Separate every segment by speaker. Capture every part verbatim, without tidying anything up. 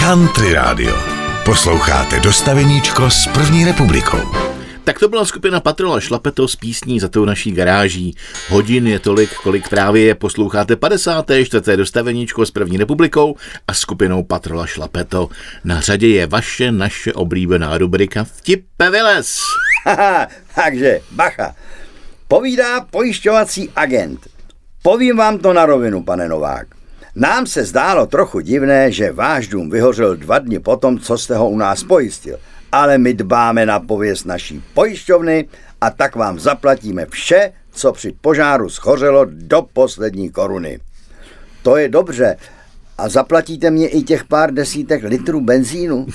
Speaker 1: Country Radio. Posloucháte Dostaveníčko s první republikou.
Speaker 2: Tak to byla skupina Patrola Šlapeto s písní Za tou naší garáží. Hodin je tolik, kolik právě je. Posloucháte padesáté čtvrté Dostaveníčko s první republikou a skupinou Patrola Šlapeto. Na řadě je vaše, naše oblíbená rubrika Vtipe vylez.
Speaker 3: Takže, bacha. Povídá pojišťovací agent. Povím vám to na rovinu, pane Novák. Nám se zdálo trochu divné, že váš dům vyhořel dva dny potom, co jste ho u nás pojistil. Ale my dbáme na pověst naší pojišťovny a tak vám zaplatíme vše, co při požáru schořelo do poslední koruny. To je dobře. A zaplatíte mě i těch pár desítek litrů benzínu?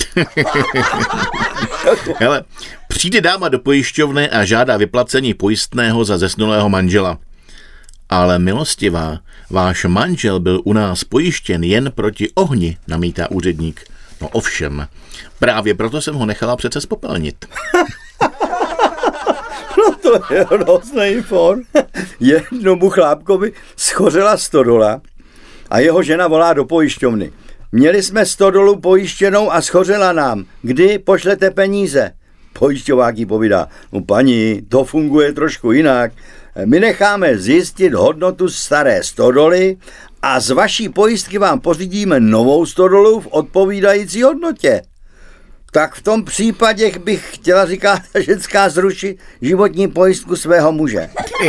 Speaker 2: Hele, přijde dáma do pojišťovny a žádá vyplacení pojistného za zesnulého manžela. Ale milostivá, váš manžel byl u nás pojištěn jen proti ohni, namítá úředník. No ovšem, právě proto jsem ho nechala přece spopelnit.
Speaker 3: No to je hrozný for. Jednomu chlápkovi schořela stodola a jeho žena volá do pojišťovny. Měli jsme stodolu pojištěnou a schořela nám. Kdy pošlete peníze? Pojišťovák jí povídá, no paní, to funguje trošku jinak. My necháme zjistit hodnotu staré stodoly a z vaší pojistky vám pořídíme novou stodolu v odpovídající hodnotě. Tak v tom případě bych chtěla, říká ta ženská, zrušit životní pojistku svého muže.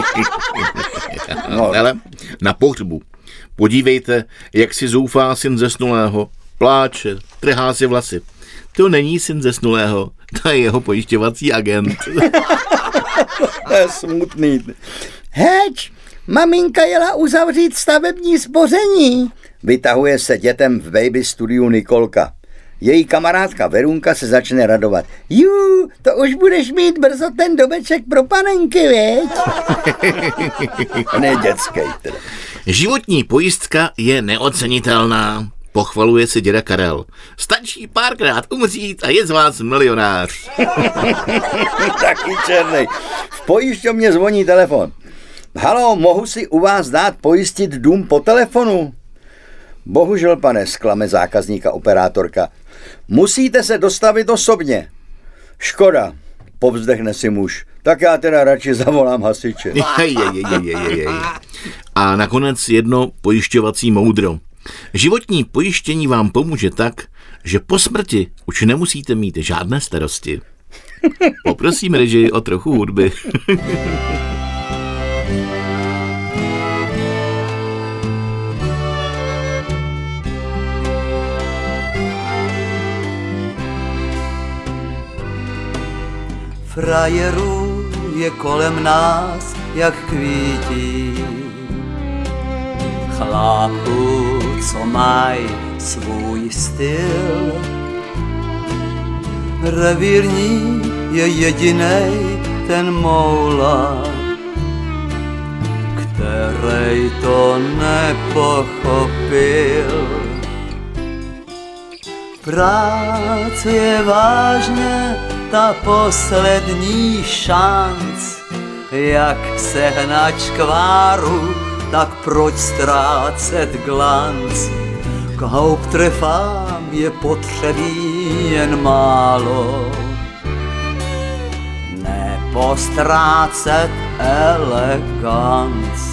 Speaker 2: No. Ale na pohřbu. Podívejte, jak si zoufá syn zesnulého. Pláče, trhá si vlasy. To není syn zesnulého, to je jeho pojišťovací agent.
Speaker 3: To je smutný. Heč, maminka jela uzavřít stavební spoření. Vytahuje se dětem v baby studiu Nikolka. Její kamarádka Verunka se začne radovat. Jú, to už budeš mít brzo ten domeček pro panenky, věď? Ne dětskej teda.
Speaker 2: Životní pojistka je neocenitelná, pochvaluje si děda Karel. Stačí párkrát umřít a je z vás milionář.
Speaker 3: Taky černej. V pojišťovně zvoní telefon. Haló, mohu si u vás dát pojistit dům po telefonu? Bohužel, pane, zklame zákazníka operátorka. Musíte se dostavit osobně. Škoda, povzdechne si muž. Tak já teda radši zavolám hasiče.
Speaker 2: Jej, jej, jej, jej, jej. A nakonec jedno pojišťovací moudro. Životní pojištění vám pomůže tak, že po smrti už nemusíte mít žádné starosti. Poprosím režii o trochu hudby.
Speaker 4: Frajerů je kolem nás jak kvítí, chlápků, co mají svůj styl. Revírní je jedinej ten moula, který to nepochopil. Práce je vážně ta poslední šanc, jak sehnat škváru, tak proč ztrácet glanc? K haupttreffám je potřebí jen málo, nepostrácet eleganc.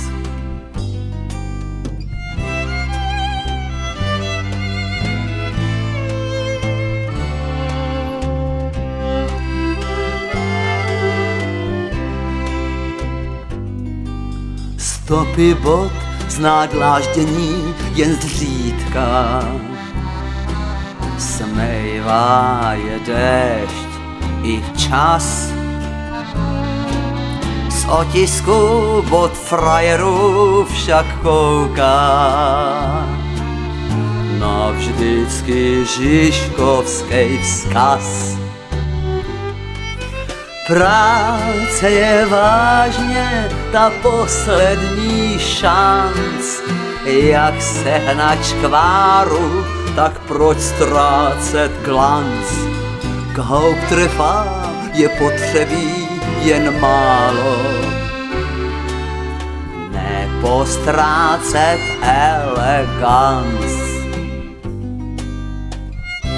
Speaker 4: Stopy bot zná dláždění jen zřídka. Smejvá je déšť i čas. Z otisku od frajerů však kouká na vždycky žižkovský vzkaz. Práce je vážně ta poslední šanc, jak sehnat škváru, tak proč ztrácet glanc? K haupttreffám je potřebí jen málo, nepostrácet eleganc.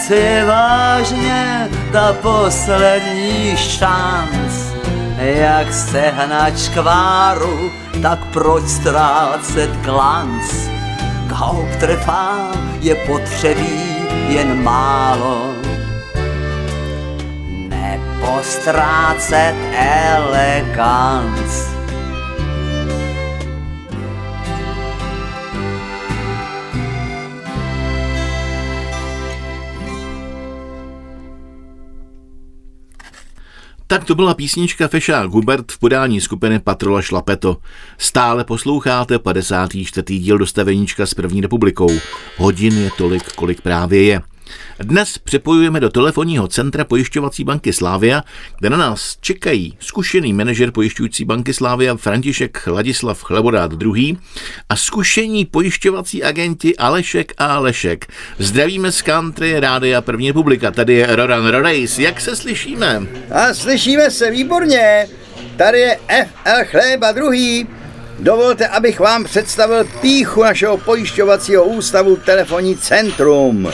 Speaker 4: Práce je vážně ta poslední šanc. Jak sehnat škváru, tak proč ztrácet glanc? K Haupttreffám je potřebí jen málo. Nepostrácet eleganc.
Speaker 2: Tak to byla písnička Fešák Hubert v podání skupiny Patrola Šlapeto. Stále posloucháte padesátý čtvrtý díl Dostaveníčka s první republikou. Hodin je tolik, kolik právě je. Dnes připojujeme do telefonního centra pojišťovací banky Slavia, kde na nás čekají zkušený manažer pojišťující banky Slavia František Ladislav Chlebodát druhý. a zkušení pojišťovací agenti Alešek a Alešek. Zdravíme z country rádia První republika, tady je Roran Rodejs. Jak se slyšíme?
Speaker 3: A slyšíme se výborně. Tady je F L Chleba druhý. Dovolte, abych vám představil pýchu našeho pojišťovacího ústavu Telefonní centrum.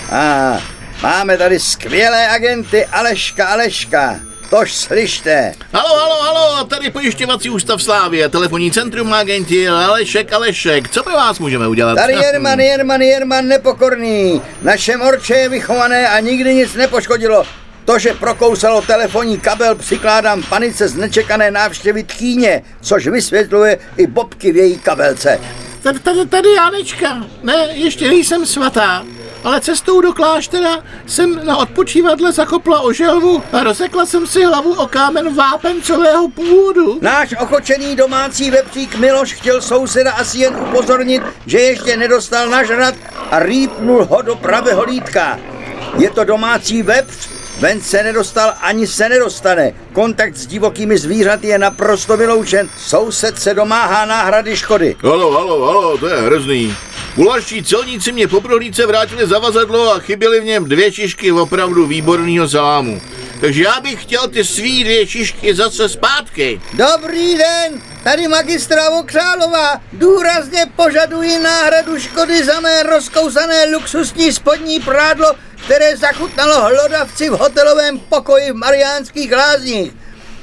Speaker 3: A máme tady skvělé agenty Aleška Aleška. Tož slyšte.
Speaker 2: Halo, halo, halo, tady pojišťovací ústav Slávie, telefonní centrum agenti Alešek Alešek. Co pro vás můžeme udělat?
Speaker 3: Tady Jerman, Jerman, Jerman nepokorný. Naše morče je vychované a nikdy nic nepoškodilo. To, že prokousalo telefonní kabel, přikládám panice z nečekané návštěvy tchýně, což vysvětluje i bobky v její kabelce.
Speaker 2: Tady, tady, tady Janečka. Ne, ještě nejsem svatá. Ale cestou do kláštera jsem na odpočívadle zakopla o želvu a rozsekla jsem si hlavu o kámen vápencového původu.
Speaker 3: Náš ochočený domácí vepřík Miloš chtěl souseda asi jen upozornit, že ještě nedostal nažrat a rýpnul ho do pravého lítka. Je to domácí vepř, ven se nedostal ani se nedostane. Kontakt s divokými zvířaty je naprosto vyloučen. Soused se domáhá náhrady škody.
Speaker 2: Halo, halo, halo, to je hrozný. Bulharští celníci mě po prohlídce vrátili zavazadlo a chyběly v něm dvě šišky opravdu výborného salámu. Takže já bych chtěl ty svý dvě šišky zase zpátky.
Speaker 3: Dobrý den, tady magistra Vokřálová. Důrazně požaduji náhradu škody za mé rozkousané luxusní spodní prádlo, které zachutnalo hlodavci v hotelovém pokoji v Mariánských Lázních.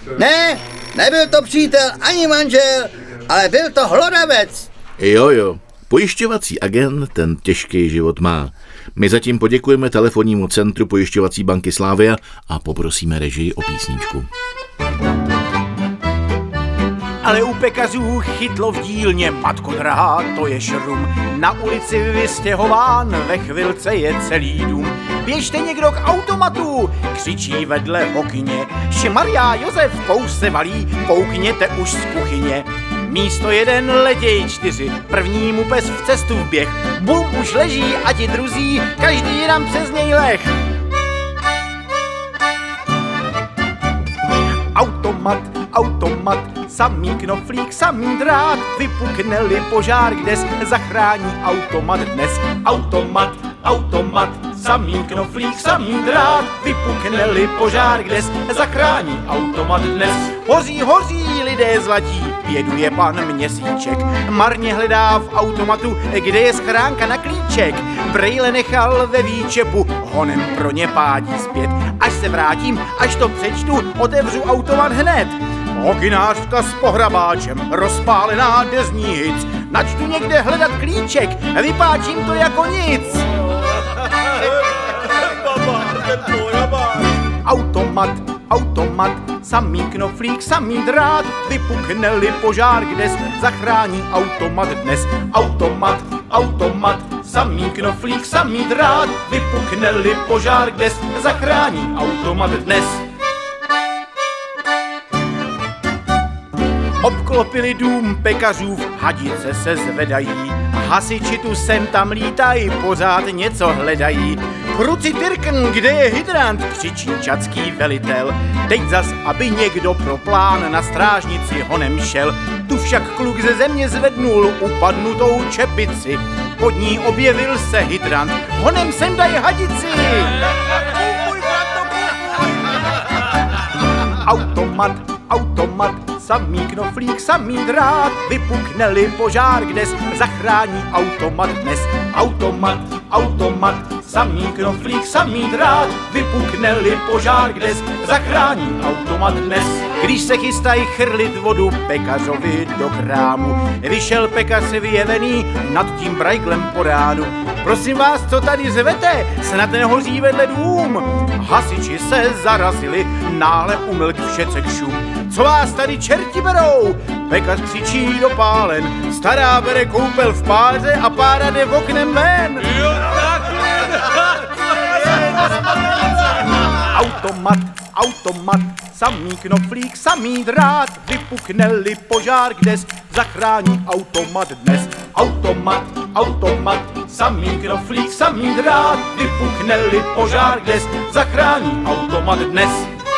Speaker 3: Ne, nebyl to přítel ani manžel, ale byl to hlodavec.
Speaker 2: Jo, jo. Pojišťovací agent ten těžký život má. My zatím poděkujeme telefonnímu centru pojišťovací banky Slavia a poprosíme režii o písničku.
Speaker 5: Ale u pekařů chytlo v dílně, matko drahá, to je šrum. Na ulici vystěhován, ve chvilce je celý dům. Běžte někdo k automatu, křičí vedle hokyně. Šmarja, Josef, kous se valí, koukněte už z kuchyně. Místo jeden letěj čtyři, prvnímu pes v cestu vběh. Bum, už leží a ti druzí, každý nám přes něj leh. Automat, automat, samý knoflík, samý drát, vypukne-li požár, kde se zachrání automat dnes. Automat, automat, samý knoflík, samý drát, vypukne-li požár, kde se zachrání automat dnes. Hoří, hoří, lidé zlatí, běduje pan Měsíček, marně hledá v automatu, kde je schránka na klíček. Brejle nechal ve výčepu, honem pro ně pádí zpět. Až se vrátím, až to přečtu, otevřu automat hned. Hokynářka s pohrabáčem, rozpálená dezní hic. Načtu někde hledat klíček, vypáčím to jako nic. Automat, automat, samý knoflík, samý drát, vypukne-li požár, kde se zachrání automat dnes. Automat, automat, samý knoflík, samý drát, vypukne-li požár, kde se zachrání automat dnes. Obklopili dům pekařů, hadice se zvedají, hasiči tu sem tam lítají, pořád něco hledají. Kruci tyrkn, kde je hydrant, křičí čadský velitel. Teď zas, aby někdo pro plán na strážnici honem šel. Tu však kluk ze země zvednul upadnutou čepici. Pod ní objevil se hydrant, honem sem daj hadici. Automat, automat, samý knoflík, samý drát, vypukne-li požár, kde se zachrání automat dnes. Automat, automat, samý knoflík, samý drát, vypukne-li požár, kde zachrání automat dnes. Když se chystají chrlit vodu pekařovi do krámu, vyšel pekař vyjevený nad tím brajglem po ránu. Prosím vás, co tady řvete, snad nehoří vedle dům. Hasiči se zarazili, náhle umlk všecek šum. Co vás tady čerti berou? Pekař křičí dopálen, stará bere koupel v páře a pára jde v oknem ven. Jo, automat, automat, samý knoflík, samý drát, vypukne-li požár, kde zachrání automat dnes. Automat, automat, samý knoflík, samý drát, vypukne-li požár, kde zachrání automat dnes.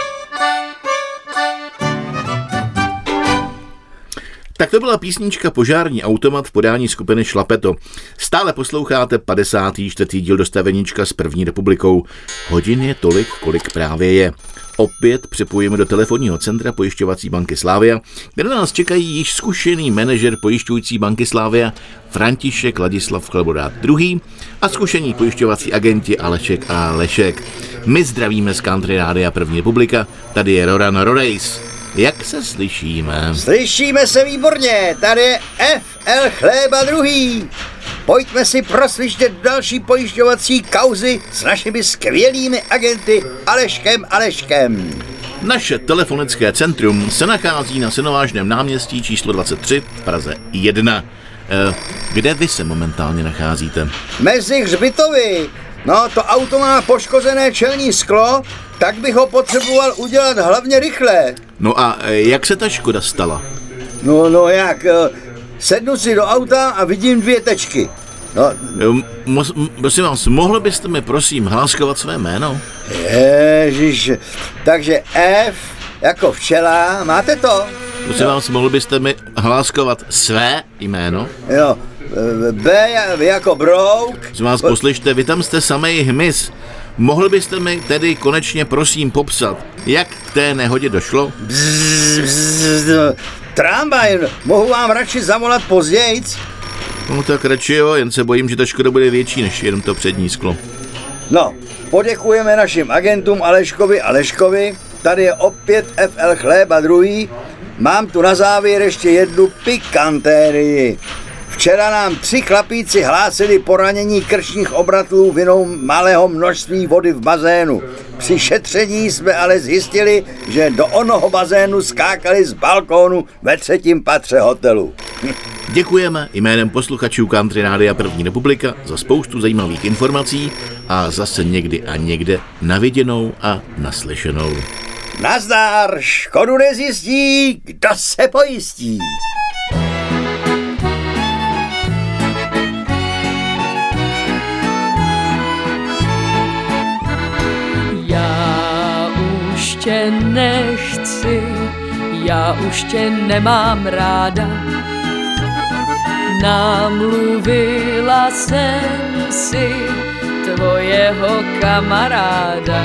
Speaker 2: Tak to byla písnička Požární automat v podání skupiny Šlapeto. Stále posloucháte padesátý čtvrtý díl Dostaveníčka s první republikou. Hodin je tolik, kolik právě je. Opět připojíme do telefonního centra Pojišťovací banky Slavia, kde nás čekají již zkušený manažer pojišťující banky Slavia František Ladislav Chlebodát druhý a zkušení pojišťovací agenti Alešek a Lešek. My zdravíme z Country Rádia První republika, tady je Roran Rorejs. Jak se slyšíme?
Speaker 3: Slyšíme se výborně, tady je F L Chléba druhý. Pojďme si prosvištět další pojišťovací kauzy s našimi skvělými agenty Aleškem Aleškem.
Speaker 2: Naše telefonické centrum se nachází na Synovážném náměstí číslo dvacet tři v Praze jedna. E, kde vy se momentálně nacházíte?
Speaker 3: Mezi hřbitovy. No, to auto má poškozené čelní sklo, tak bych ho potřeboval udělat hlavně rychle.
Speaker 2: No a jak se ta škoda stala?
Speaker 3: No, no jak, sednu si do auta a vidím dvě tečky. No.
Speaker 2: Mo- prosím vás, mohl byste mi prosím hláskovat své jméno?
Speaker 3: Ježiš, takže F jako včela, máte to?
Speaker 2: Prosím no. vás, mohl byste mi hláskovat své jméno?
Speaker 3: Jo, B jako brouk.
Speaker 2: Prosím vás, poslyšte, vy tam jste samej hmyz. Mohl byste mi tedy konečně prosím popsat, jak k té nehodě došlo?
Speaker 3: Bzz, bzz, tramvaj, mohu vám radši zavolat pozdějc?
Speaker 2: No tak radši jo, jen se bojím, že ta škoda bude větší než jenom to přední sklo.
Speaker 3: No, poděkujeme našim agentům Aleškovi Aleškovi, tady je opět F L Chléba druhý. Mám tu na závěr ještě jednu pikantérii. Včera nám tři chlapíci hlásili poranění krčních obratlů vinou malého množství vody v bazénu. Při šetření jsme ale zjistili, že do onoho bazénu skákali z balkónu ve třetím patře hotelu.
Speaker 2: Děkujeme jménem posluchačů Country Rádia První republika za spoustu zajímavých informací a zase někdy a někde naviděnou a naslyšenou.
Speaker 3: Nazdar, škodu nezjistí, kdo se pojistí.
Speaker 6: Tě nechci, já už tě nemám ráda. Namluvila jsem si tvojeho kamaráda.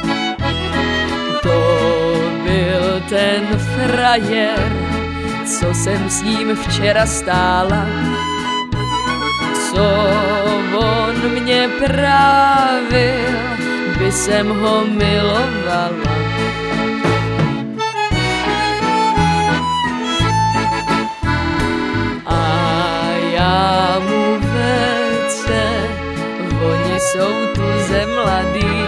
Speaker 6: To byl ten frajer, co jsem s ním včera stála. Co on mě právil, by jsem ho milovala. Já mu vece, oni jsou tu ze mladý,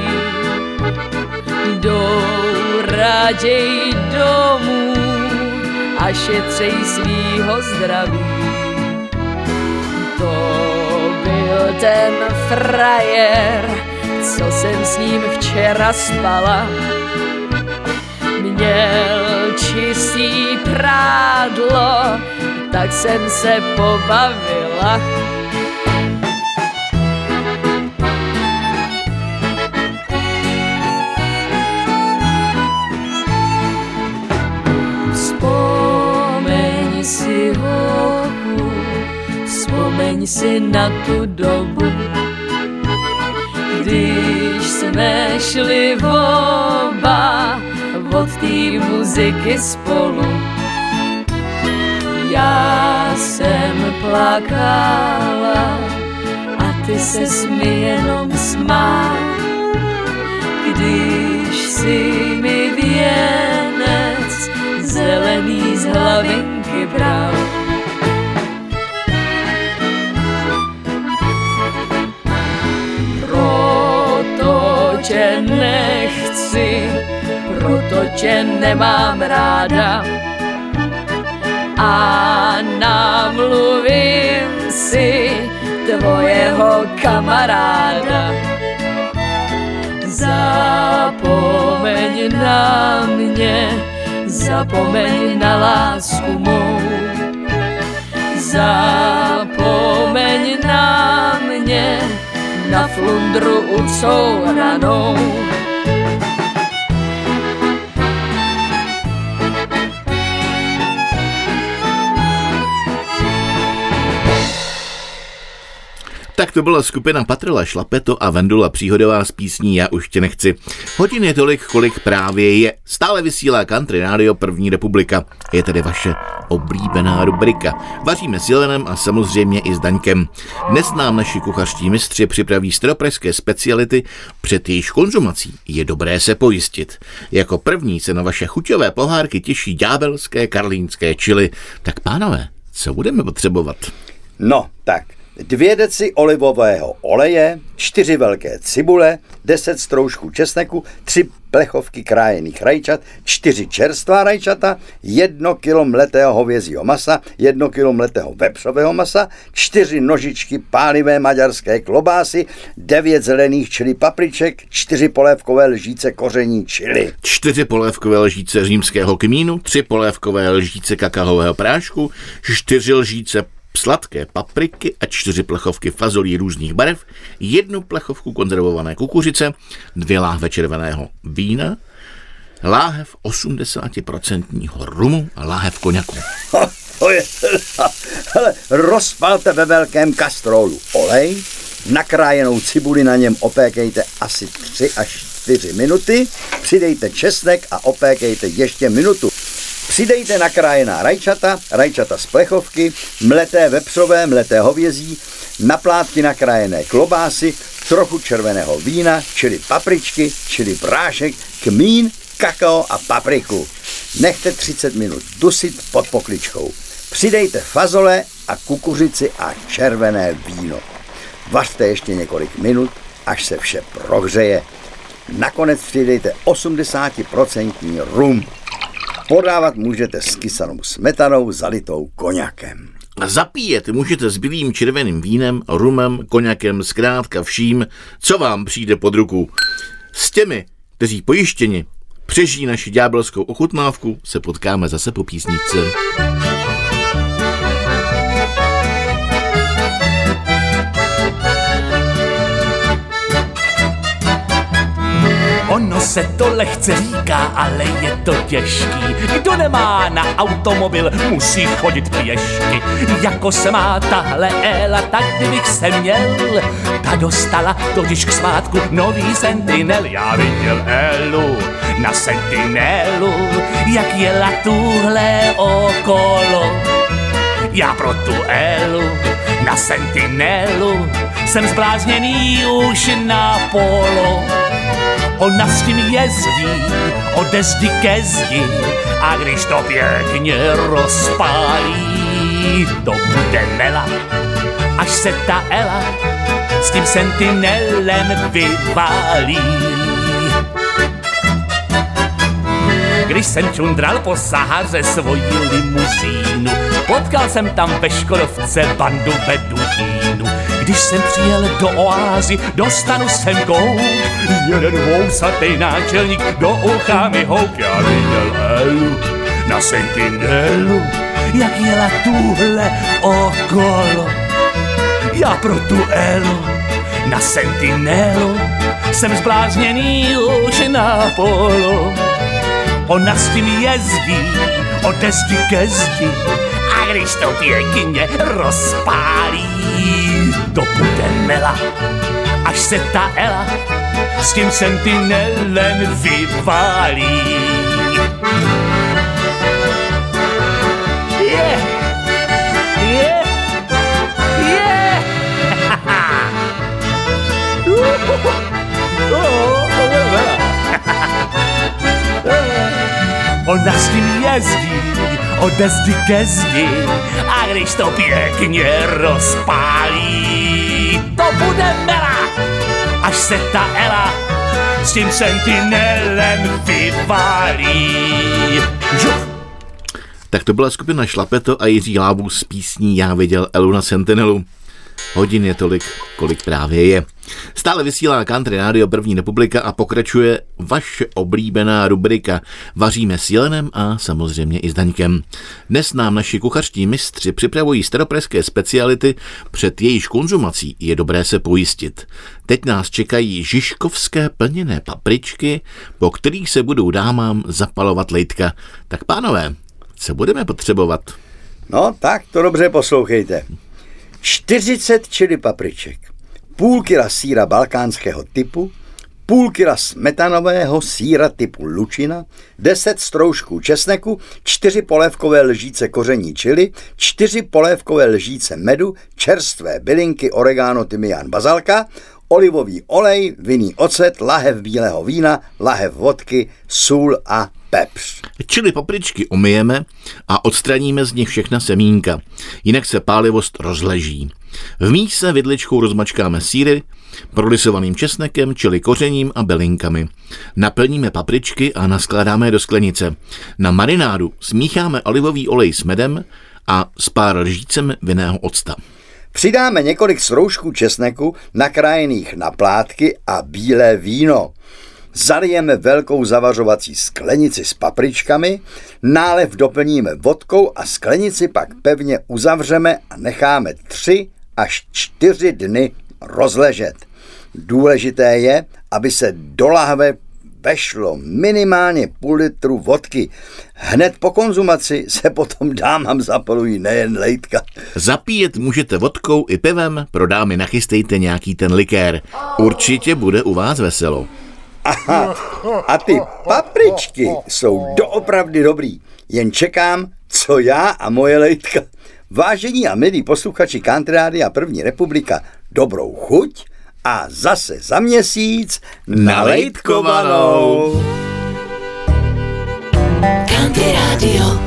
Speaker 6: jdou raději domů a šetřej svýho zdraví. To byl ten frajer, co jsem s ním včera spala. Měl čistý prádlo, tak jsem se pobavila. Vzpomeň si, hochu, vzpomeň si na tu dobu, když jsme šli oba od té muziky spolu. Já jsem plakala a ty ses mi jenom smál, když si mi věnec zelený z hlavinky bral. Proto tě nechci, proto tě nemám ráda a namluvím si tvojeho kamaráda. Zapomeň na mě, zapomeň na lásku mou. Zapomeň na mě, na flundru ucouranou.
Speaker 2: Tak to byla skupina Patrla Šlapeto a Vendula Příhodová s písní Já už tě nechci. Hodin je tolik, kolik právě je. Stále vysílá Country Radio První republika. Je tedy vaše oblíbená rubrika. Vaříme s Jelenem a samozřejmě i s Daňkem. Dnes nám naši kuchařští mistři připraví staropražské speciality, před jejíž konzumací je dobré se pojistit. Jako první se na vaše chuťové pohárky těší ďábelské karlínské chili. Tak pánové, co budeme potřebovat?
Speaker 3: No, tak. Dvě deci olivového oleje, čtyři velké cibule, deset stroužků česneku, tři plechovky krájených rajčat, čtyři čerstvá rajčata, jedno kilo mletého hovězího masa, jedno kilo mletého vepřového masa, čtyři nožičky pálivé maďarské klobásy, devět zelených čili papriček, čtyři polévkové lžíce koření čili.
Speaker 2: Čtyři polévkové lžíce římského kmínu, tři polévkové lžíce kakaového prášku, čtyři lžíce sladké papriky a čtyři plechovky fazolí různých barev, jednu plechovku konzervované kukuřice, dvě láhve červeného vína, láhev osmdesát procent rumu a láhev koněku.
Speaker 3: To je, hele, rozpalte ve velkém kastrolu olej, nakrájenou cibuli na něm opékejte asi tři až čtyři minuty, přidejte česnek a opékejte ještě minutu. Přidejte nakrájená rajčata, rajčata z plechovky, mleté vepřové, mleté hovězí, na plátky nakrájené klobásy, trochu červeného vína, čili papričky, čili prášek, kmín, kakao a papriku. Nechte třicet minut dusit pod pokličkou. Přidejte fazole a kukuřici a červené víno. Vařte ještě několik minut, až se vše prohřeje. Nakonec přidejte osmdesát procent rum. Podávat můžete s kysanou smetanou zalitou koněkem.
Speaker 2: A zapíjet můžete s bílým červeným vínem, rumem, koněkem, zkrátka vším, co vám přijde pod ruku. S těmi, kteří pojištěni přežijí naši ďábelskou ochutnávku, se potkáme zase po písničce.
Speaker 5: Ono se to lehce říká, ale je to těžký. Kdo nemá na automobil, musí chodit pěšky. Jako se má tahle Ela, tak kdybych se měl. Ta dostala totiž k svátku nový Sentinel. Já viděl Elu na Sentinelu, jak jela tuhle okolo. Já pro tu Elu na Sentinelu jsem zblázněný už na polo. Ona s tím jezdí ode zdi ke zdi a když to pěkně rozpálí, to bude mela, až se ta Ela s tím Sentinelem vyválí. Když jsem čundral po Sahaře svoji limuzínu, potkal jsem tam ve Škodovce bandu beduínů. Když jsem přijel do oázy, dostanu sem kouk, jeden vousatej náčelník do ucha mi houk. Já viděl Elu na Sentinelu, jak jela tuhle okolo. Já pro tu Elu na Sentinelu jsem zblázněný už na polo. Ona s tím jezdí ode zdi ke zdi a když to pěkně rozpálí, to bude mela, až se ta Ela s tím Sentinelem vyválí. Yeah, yeah, yeah.
Speaker 7: ona s tím jezdí ode zdi ke zdi a když to pěkně rozpálí, to bude Mela, až se ta Ela s tím sentinelem vyválí. Žuch.
Speaker 2: Tak to byla skupina Šlapeto a Jiří Lábus s písní Já viděl Elu na Sentinelu. Hodin je tolik, kolik právě je. Stále vysílá Country Radio První republika a pokračuje vaše oblíbená rubrika Vaříme s Jelenem a samozřejmě i s Daňkem. Dnes nám naši kuchařští mistři připravují staropražské speciality, před jejíž konzumací je dobré se pojistit. Teď nás čekají žižkovské plněné papričky, po kterých se budou dámám zapalovat lejtka. Tak pánové, co budeme potřebovat?
Speaker 3: No tak to dobře poslouchejte. čtyřicet čili papriček, půl kila sýra balkánského typu, půl kila smetanového sýra typu lučina, deset stroužků česneku, čtyři polévkové lžíce koření čili, čtyři polévkové lžíce medu, čerstvé bylinky, oregano, tymián, bazalka, olivový olej, vinný ocet, lahev bílého vína, lahev vodky, sůl a pepř.
Speaker 2: Čili papričky umyjeme a odstraníme z nich všechna semínka, jinak se pálivost rozleží. V míse vidličkou rozmačkáme sýry, prolisovaným česnekem, čili kořením a bylinkami. Naplníme papričky a naskládáme je do sklenice. Na marinádu smícháme olivový olej s medem a s pár lžícemi vinného octa.
Speaker 3: Přidáme několik stroužků česneku nakrájených na plátky a bílé víno. Zalijeme velkou zavařovací sklenici s papričkami, nálev doplníme vodkou a sklenici pak pevně uzavřeme a necháme tři až čtyři dny rozležet. Důležité je, aby se do lahve vešlo minimálně půl litru vodky. Hned po konzumaci se potom dámám zapalují nejen lejtka.
Speaker 2: Zapíjet můžete vodkou i pivem, pro dámy nachystejte nějaký ten likér. Určitě bude u vás veselo.
Speaker 3: Aha, a ty papričky jsou doopravdy dobrý. Jen čekám, co já a moje lejtka. Vážení a milí posluchači Country Rádia První republika, dobrou chuť a zase za měsíc nalejtkovanou.
Speaker 8: Country Radio.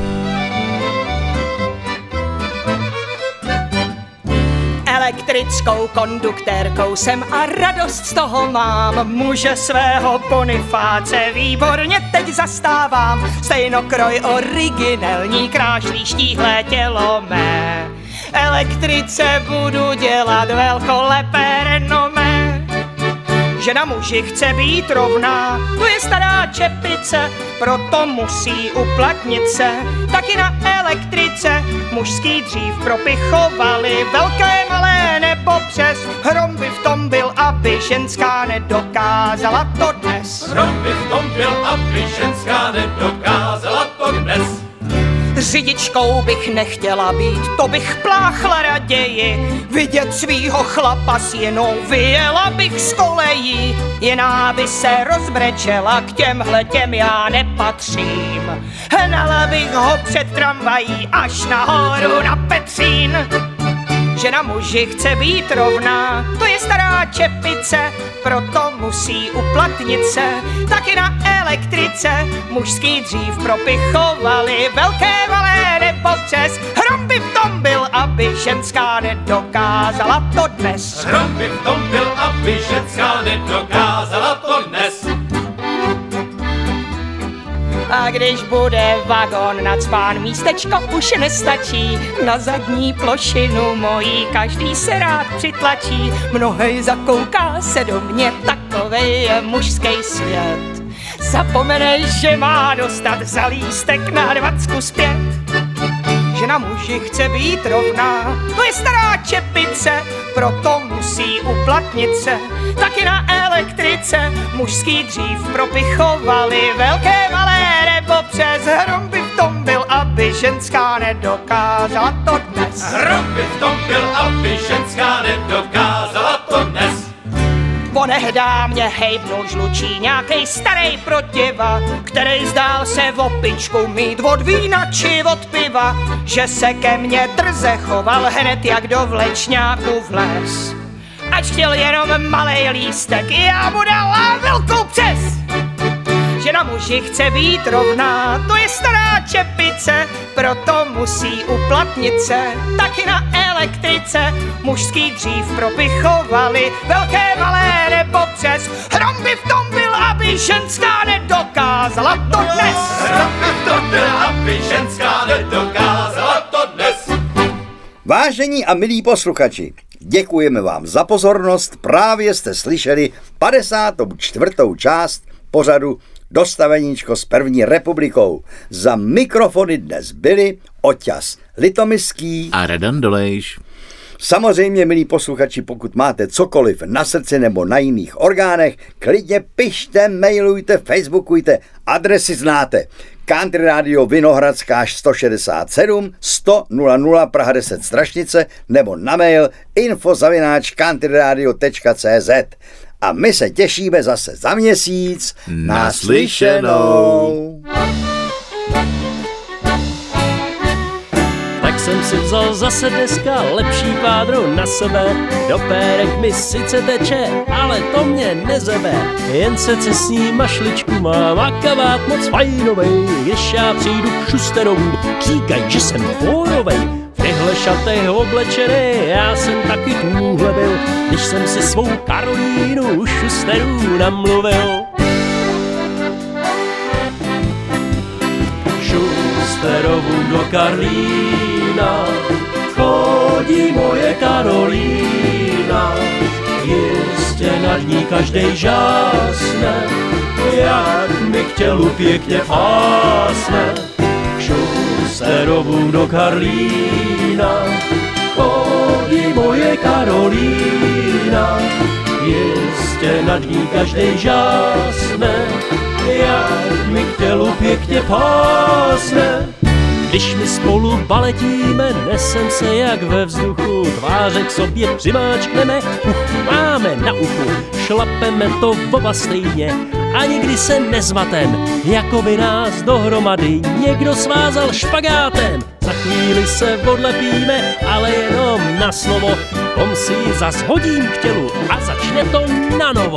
Speaker 9: Elektrickou konduktérkou jsem a radost z toho mám. Muže svého Bonifáce výborně teď zastávám. Stejnokroj originální, krášlí štíhlé tělo mé. Elektrice budu dělat velkolepé renomé. Žena muži chce být rovná, to je stará čepice, proto musí uplatnit se. Taky na elektrice mužský dřív propichovali, velké, malé nebo přes. Hrom by v tom byl, aby ženská nedokázala to dnes.
Speaker 7: Hrom by v tom byl, aby ženská nedokázala to dnes.
Speaker 9: Řidičkou bych nechtěla být, to bych pláchla raději. Vidět svýho chlapa s jinou, vyjela bych z kolejí. Jiná by se rozbrečela, k těmhle těm já nepatřím. Hnala bych ho před tramvají až nahoru na Petřín. Žena muži chce být rovná, to je stará čepice, proto musí uplatnit se. Taky na elektrice mužský dřív propichovali, velké, malé nebo přes. Hrom by v tom byl, aby ženská nedokázala to dnes.
Speaker 7: Hrom by v tom byl, aby ženská nedokázala to dnes.
Speaker 9: A když bude vagon nacpán, místečko už nestačí. Na zadní plošinu mojí každý se rád přitlačí. Mnohej zakouká se do mě, takovej je mužský svět. Zapomeneš, že má dostat za lístek na dvacku zpět. Žena muži chce být rovná, to je stará čepice, proto musí uplatnit se. Taky na elektrice mužský dřív propichovali, velké, malé nebo přes. Hrom by v tom byl, aby ženská nedokázala to dnes.
Speaker 7: Hrom by v tom byl, aby ženská nedokázala to dnes.
Speaker 9: Ponehdá mě hejbnul žlučí nějakej starej protiva, který zdál se v opičku mít od vína či od piva, že se ke mně drze choval hned jak do vlečňáku vlez. Ač chtěl jenom malej lístek, já mu dala velkou přes. Žena muži chce být rovná, to je stará čepice, proto musí uplatnit se taky na elektrice. Mužský dřív propichovali, velké, malé nebo přes. Hrom by v tom byl, aby ženská nedokázala to dnes.
Speaker 7: Hrom by v tom byl, aby ženská nedokázala to dnes.
Speaker 3: Vážení a milí posluchači, děkujeme vám za pozornost, právě jste slyšeli padesátou čtvrtou část pořadu Dostaveníčko s první republikou. Za mikrofony dnes byli Oťas Litomyský
Speaker 2: a Radan Dolejš.
Speaker 3: Samozřejmě, milí posluchači, pokud máte cokoliv na srdci nebo na jiných orgánech, klidně pište, mailujte, facebookujte, adresy znáte. Country Radio Vinohradská sto šedesát sedm sto nula nula Praha deset Strašnice nebo na mail info zavináč countryradio tečka cé zet. A my se těšíme zase za měsíc. Naslyšenou.
Speaker 10: Tak jsem si vzal zase dneska lepší pádru na sebe. Do pérek mi sice teče, ale to mě nezebe. Jen se cesní mašličku mám a kabát moc fajnovej. Když já přijdu k Šusterovům, říkaj, že jsem fórovej. V těchhle šatech oblečený, já jsem taky túhle byl, když jsem si svou Karolínu u Šusterů namluvil. Šusterovům do Karlína chodí moje Karolína. Jistě nad ní každej žásne, jak mi k tělu pěkně pásne. Šusterovům do Karlína chodí moje Karolína. Jistě nad ní každej žásne, jak mi k tělu pěkně pásne. Když my spolu baletíme, nesem se jak ve vzduchu, tváře k sobě přimáčkneme, uch máme na uchu, šlapeme to oba stejně a nikdy se nezmatem, jako by nás dohromady někdo svázal špagátem. Za chvíli se odlepíme, ale jenom na slovo, tom si zas hodím k tělu a začne to na novo.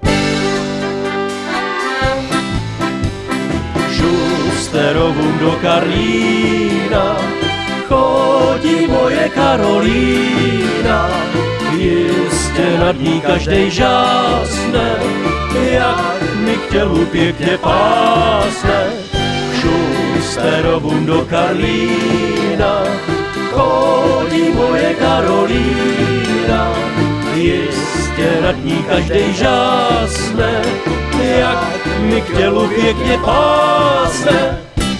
Speaker 10: Šusterovům do Karlína chodí moje Karolína. Jistě nad ní každej žásne, jak mi k tělu pěkně pásne. Šusterovům do Karlína chodí moje Karolína. Jistě nad ní každej žásne, jak mi k tělu pěkně pásne.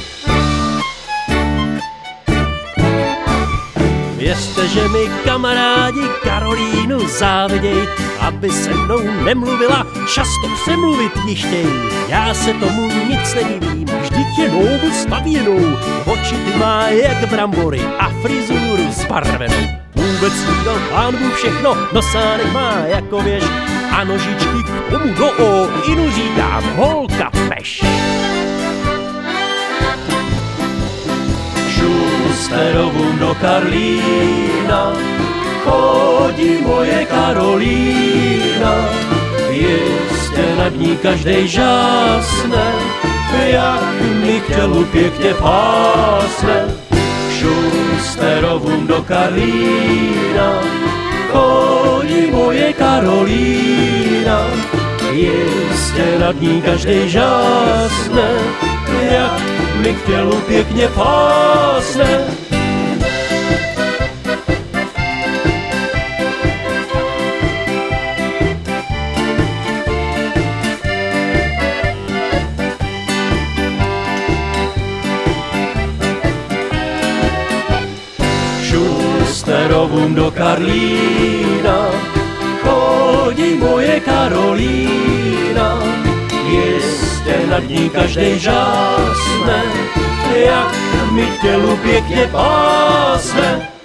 Speaker 10: Věřte, že mi kamarádi Karolínu záviděj, aby se mnou nemluvila, často přemluvit ji chtěj. Já se tomu nic nedivím, vždyť je nóbu stavěnou, oči ty má jak brambory a frizuru zbarvenou. Vůbec jí dal Pán Bůh všechno, nosánek má jako věž a nožičky k tomu do o, inu říkám holka peš. Šusterovům do Karlína chodí moje Karolína. Jistě nad ní každej žásne, jak mi k tělu pěkně pásne. Šusterovům do Karlína chodí moje Karolína. Jistě nad ní každej žásne, jak mi k tělu pěkně pásne. Šusterovům do Karlína chodí moje Karolína. Jistě nad ní každej žásne, jak mi k tělu pěkně pásne.